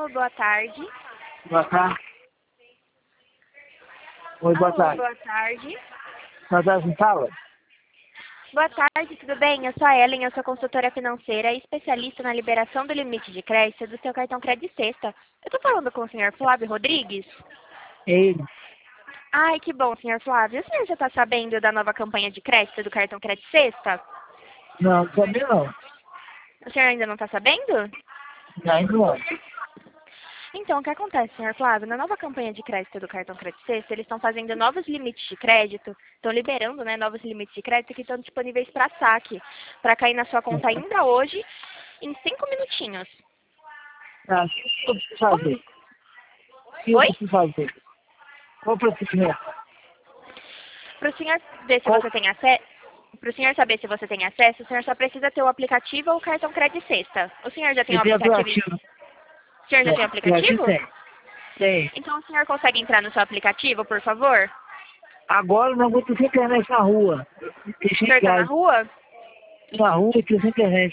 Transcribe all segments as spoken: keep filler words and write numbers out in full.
Alô, boa tarde. Boa tarde. Oi, boa Alô, tarde. boa tarde. Boa tarde, fala. Boa tarde, tudo bem? Eu sou a Ellen, eu sou consultora financeira e especialista na liberação do limite de crédito do seu cartão Crédito Sexta. Eu tô falando com o senhor Flávio Rodrigues? É ele. Ai, que bom, senhor Flávio. O senhor já está sabendo da nova campanha de crédito do cartão Crédito Sexta? Não, não sabia não. O senhor ainda não está sabendo? Não, ainda não. Então, o que acontece, senhor Flávio? Na nova campanha de crédito do cartão Crédito Sexta, eles estão fazendo novos limites de crédito, estão liberando, né, novos limites de crédito que estão disponíveis para saque, para cair na sua conta ainda hoje, em cinco minutinhos. Ah, o que eu preciso fazer? O que eu Oi? preciso fazer? Qual o procedimento? Para o senhor ver se Qual? você tem acesso, para o senhor saber se você tem acesso, o senhor só precisa ter o aplicativo ou o cartão Crédito Sexta. O senhor já tem o Eu tenho aplicativo? aplicativo. O senhor já É, tem o aplicativo aplicativo? tem. Tem. Então, o senhor consegue entrar no seu aplicativo, por favor? Agora não vou ter sem internet na rua. O Deixei senhor em está na casa. rua? Na rua e sem internet.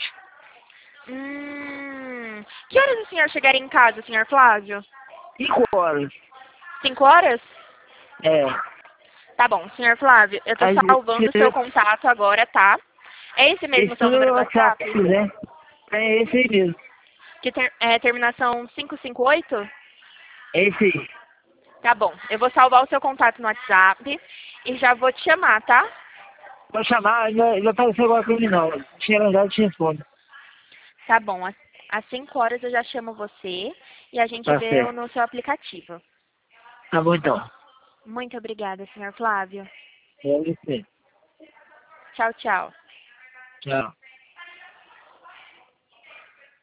Hum, que horas o senhor chegaria em casa, senhor Flávio? Cinco horas. Cinco horas? É. Tá bom, senhor Flávio, eu tô Aí, salvando o seu esse contato agora, tá? É esse mesmo seu número número do WhatsApp, WhatsApp? né? É esse aí mesmo. Que ter, é terminação cinco cinco oito? É esse aí. Tá bom, eu vou salvar o seu contato no WhatsApp e já vou te chamar, tá? Pode chamar, ainda, ainda apareceu agora pra mim não. Tinha lembrado, tinha fome. Tá bom, às às cinco horas eu já chamo você e a gente Tá vê o- certo. no seu aplicativo. Tá bom então. Muito obrigada, senhor Flávio. É isso aí. Tchau, tchau. Tchau.